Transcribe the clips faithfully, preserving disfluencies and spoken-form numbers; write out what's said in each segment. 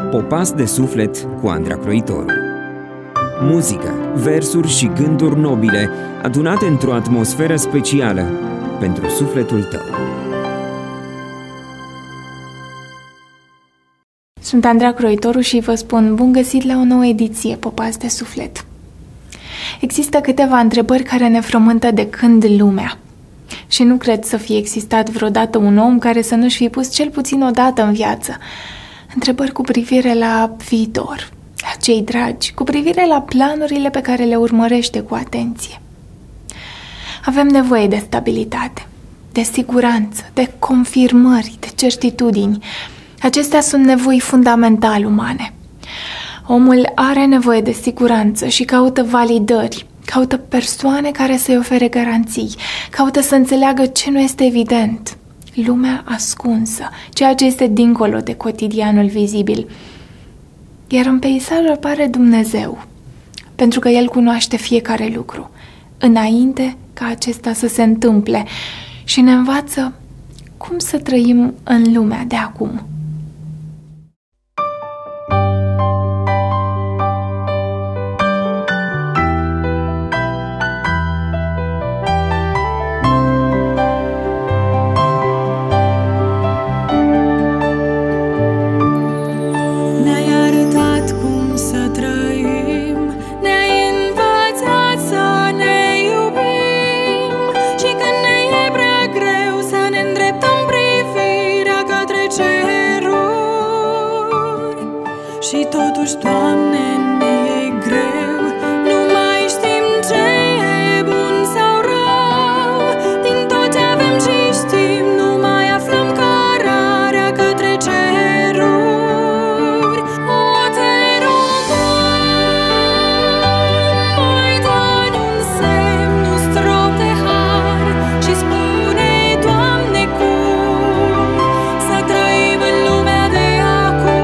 Popas de suflet cu Andra Croitoru. Muzică, versuri și gânduri nobile adunate într-o atmosferă specială pentru sufletul tău. Sunt Andra Croitoru și vă spun bun găsit la o nouă ediție Popas de suflet. Există câteva întrebări care ne frământă de când lumea. Și nu cred să fie existat vreodată un om care să nu-și fi pus cel puțin o dată în viață întrebări cu privire la viitor, la cei dragi, cu privire la planurile pe care le urmărește cu atenție. Avem nevoie de stabilitate, de siguranță, de confirmări, de certitudini. Acestea sunt nevoi fundamentale umane. Omul are nevoie de siguranță și caută validări, caută persoane care să-i ofere garanții, caută să înțeleagă ce nu este evident. Lumea ascunsă, ceea ce este dincolo de cotidianul vizibil. Iar în peisaj apare Dumnezeu, pentru că El cunoaște fiecare lucru, înainte ca acesta să se întâmple și ne învață cum să trăim în lumea de acum. Și totuși, Doamne, ne e greu, nu mai știm ce e bun sau rău. Din tot ce avem și știm, nu mai aflăm cărarea către ceruri. O, te rog, mai dă-ne un semn, un strop de har și spune, Doamne, cum să trăim în lumea de acum.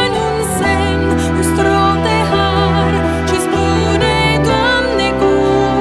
Cum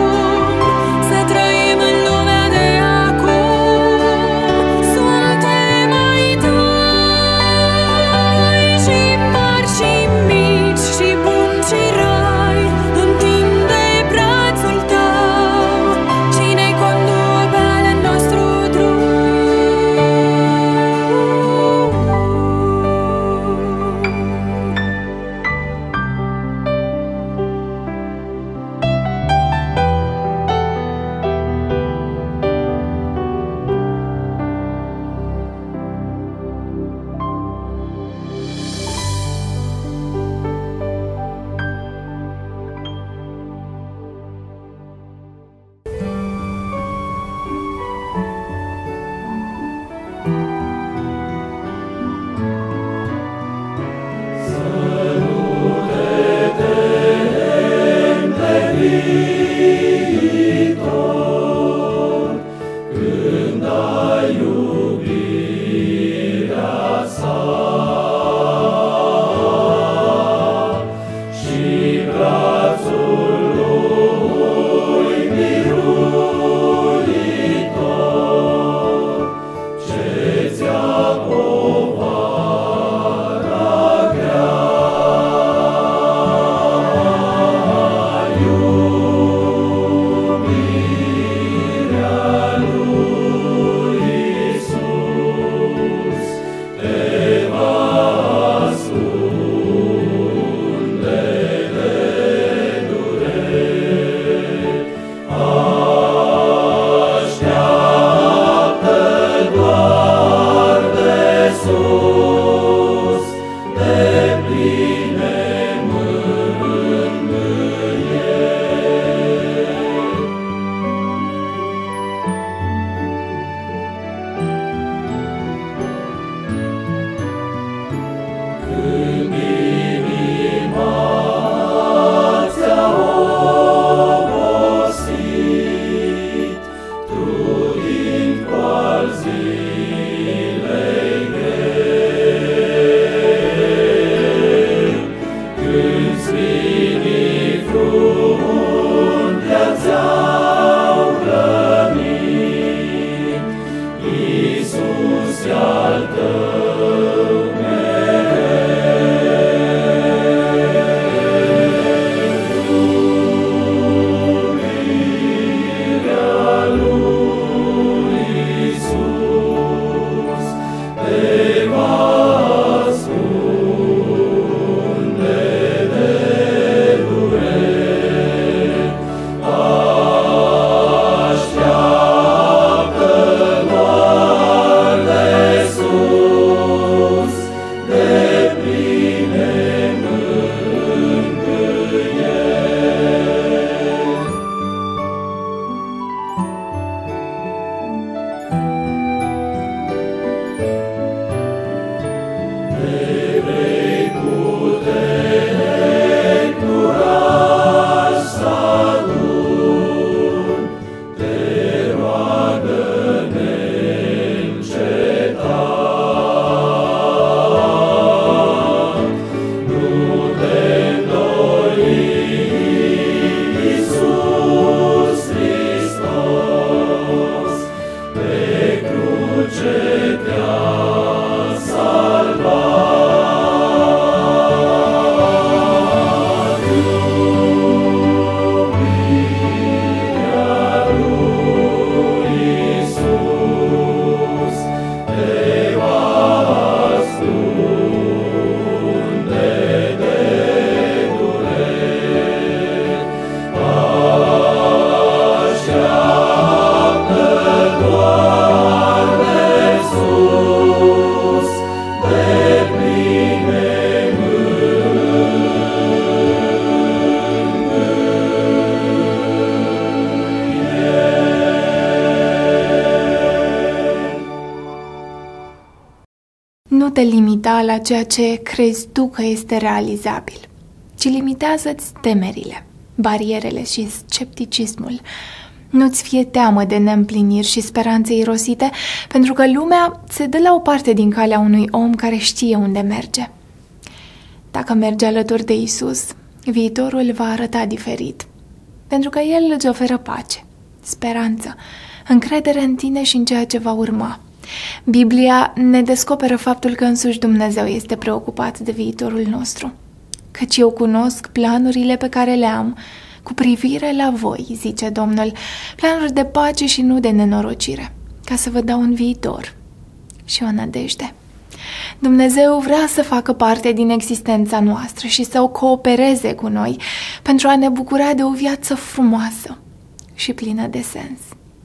te limita la ceea ce crezi tu că este realizabil, ci limitează-ți temerile, barierele și scepticismul. Nu-ți fie teamă de neîmpliniri și speranțe irosite, pentru că lumea se dă la o parte din calea unui om care știe unde merge. Dacă mergi alături de Isus, viitorul va arăta diferit, pentru că El îți oferă pace, speranță, încredere în tine și în ceea ce va urma. Biblia ne descoperă faptul că însuși Dumnezeu este preocupat de viitorul nostru. Căci eu cunosc planurile pe care le am cu privire la voi, zice Domnul, planuri de pace și nu de nenorocire, ca să vă dau un viitor și o nădejde. Dumnezeu vrea să facă parte din existența noastră și să o coopereze cu noi pentru a ne bucura de o viață frumoasă și plină de sens.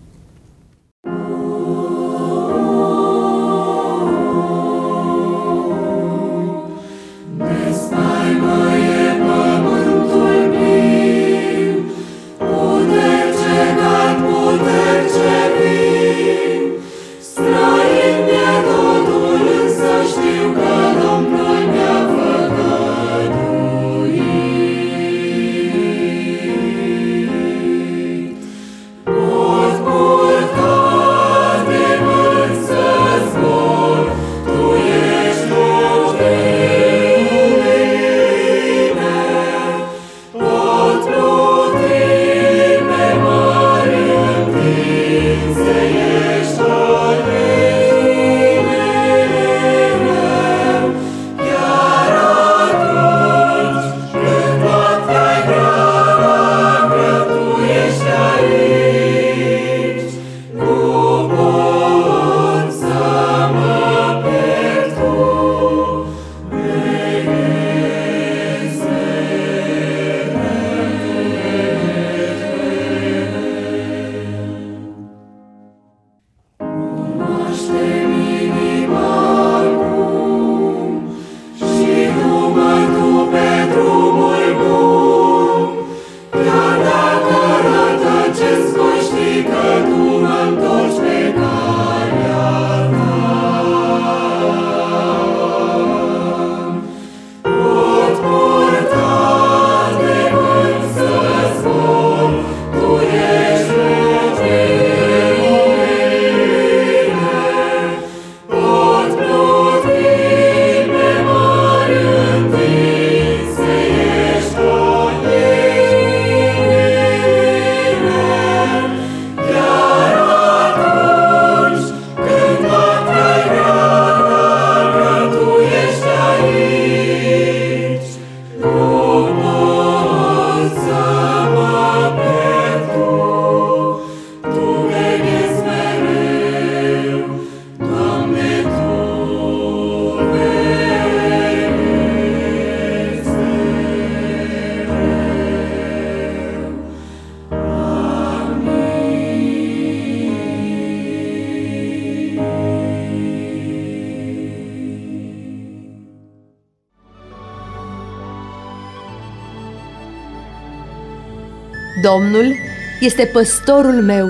Domnul este păstorul meu.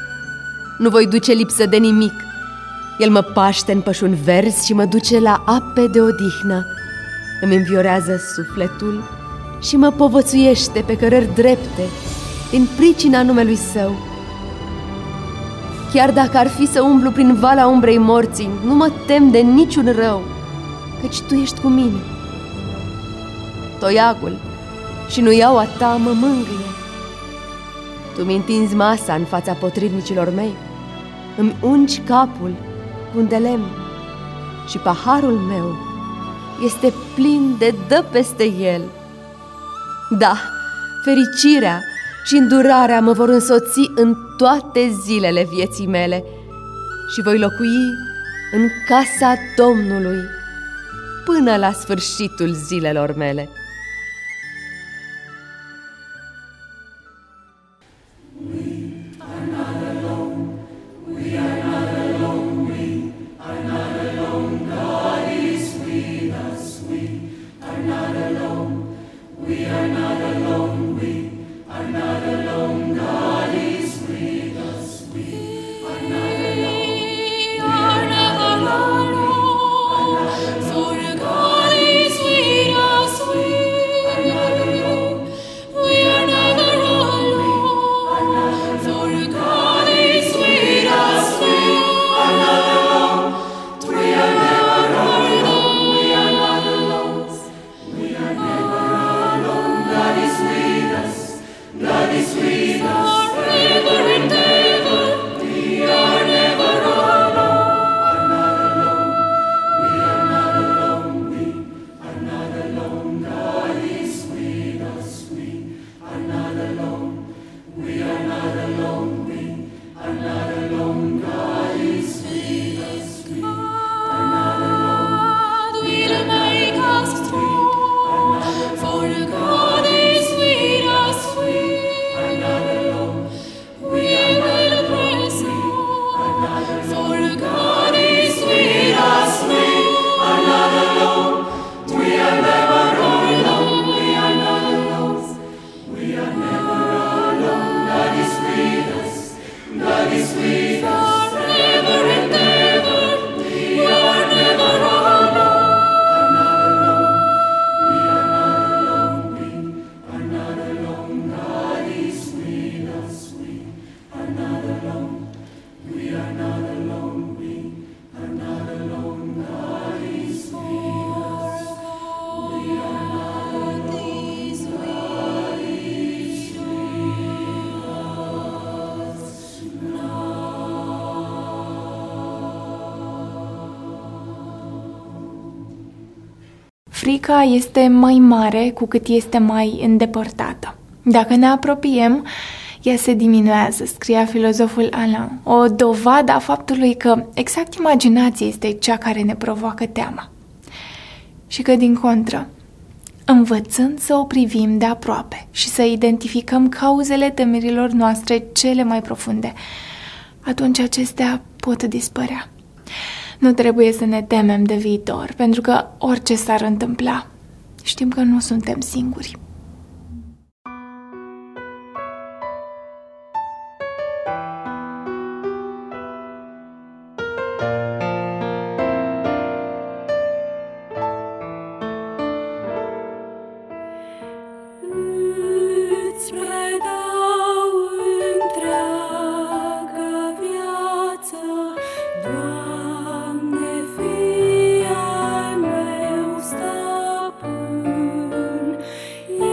Nu voi duce lipsă de nimic. El mă paște în pășuni verzi și mă duce la ape de odihnă. Îmi înviorează sufletul și mă povățuiește pe cărări drepte din pricina numelui Său. Chiar dacă ar fi să umblu prin valea umbrei morții, nu mă tem de niciun rău, căci Tu ești cu mine. Toiagul și nuiaua Ta mă mângâie. Tu mi întinzi masa în fața potrivnicilor mei, îmi ungi capul cu un de lemn și paharul meu este plin de dă peste el. Da, fericirea și îndurarea mă vor însoți în toate zilele vieții mele și voi locui în casa Domnului până la sfârșitul zilelor mele. frica este mai mare cu cât este mai îndepărtată. Dacă ne apropiem, ea se diminuează, scria filozoful Alain, o dovadă a faptului că exact imaginația este cea care ne provoacă teama. Și că, din contră, învățând să o privim de aproape și să identificăm cauzele temerilor noastre cele mai profunde, atunci acestea pot dispărea. Nu trebuie să ne temem de viitor, pentru că orice s-ar întâmpla, știm că nu suntem singuri. Doamne, fii al meu stăpân.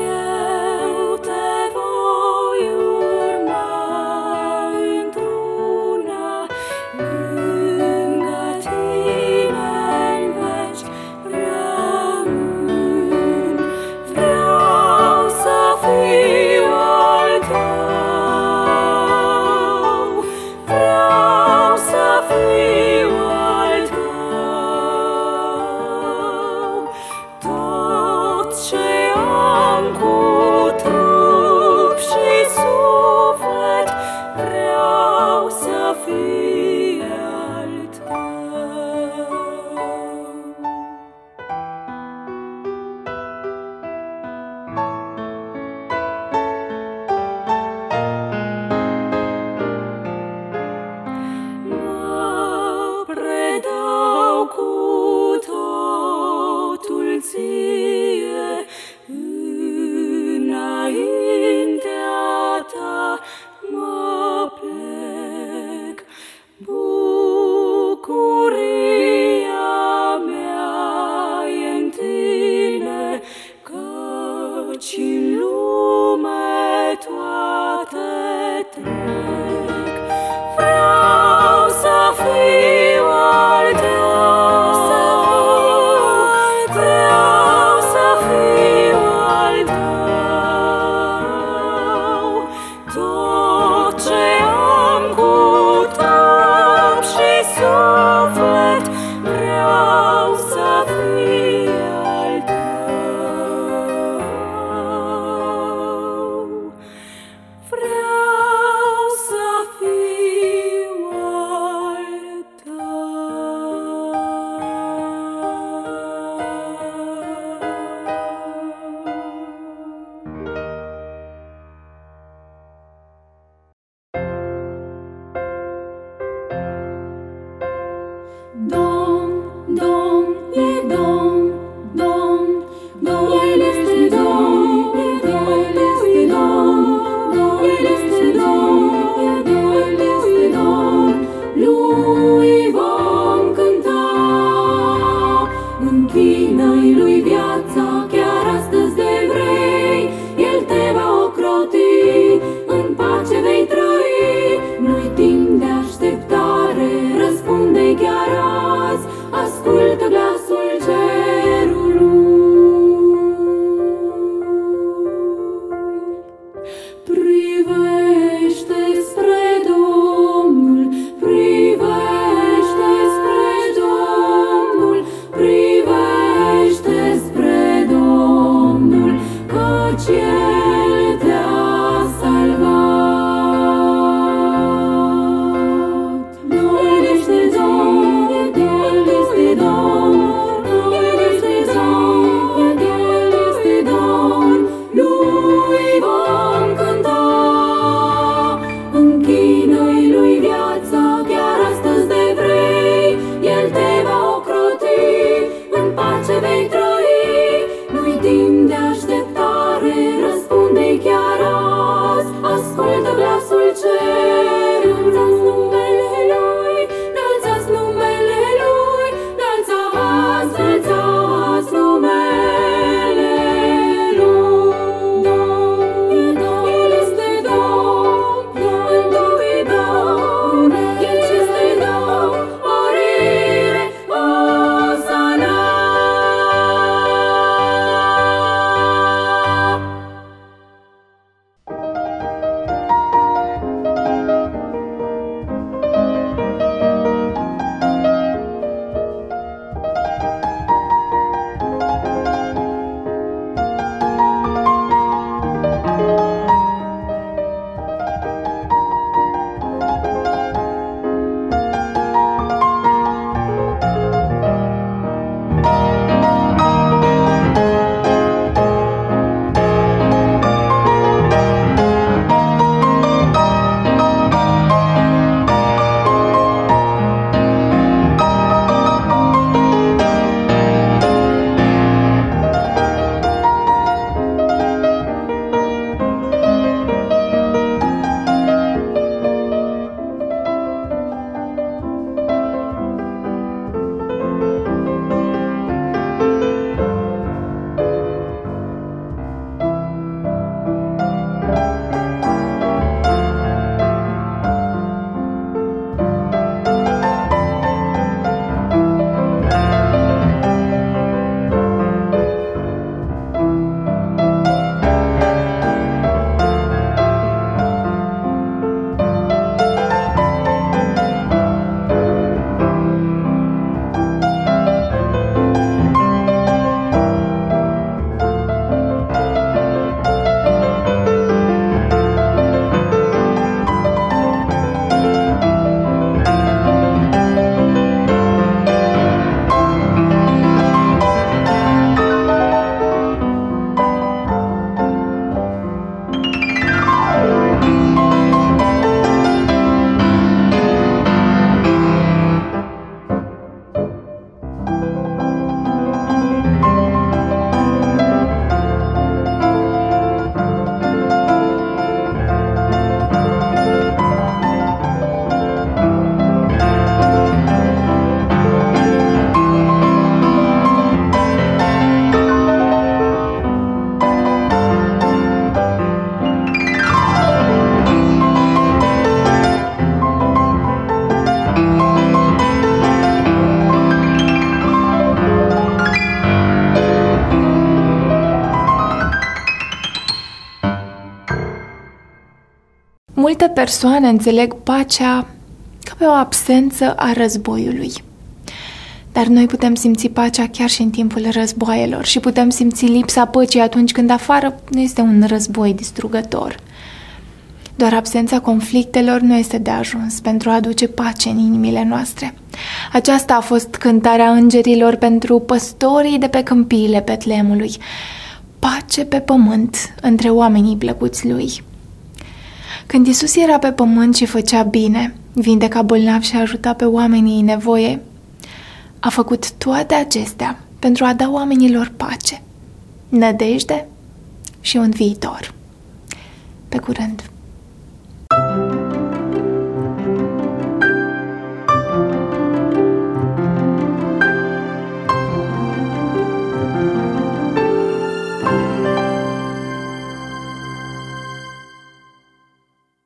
Multe persoane înțeleg pacea ca pe o absență a războiului. Dar noi putem simți pacea chiar și în timpul războaielor și putem simți lipsa păcii atunci când afară nu este un război distrugător. Doar absența conflictelor nu este de ajuns pentru a aduce pace în inimile noastre. Aceasta a fost cântarea îngerilor pentru păstorii de pe câmpiile Betleemului. Pace pe pământ între oamenii plăcuți lui. Când Iisus era pe pământ și făcea bine, vindeca bolnavi și ajuta pe oamenii în nevoie, a făcut toate acestea pentru a da oamenilor pace, nădejde și un viitor. Pe curând!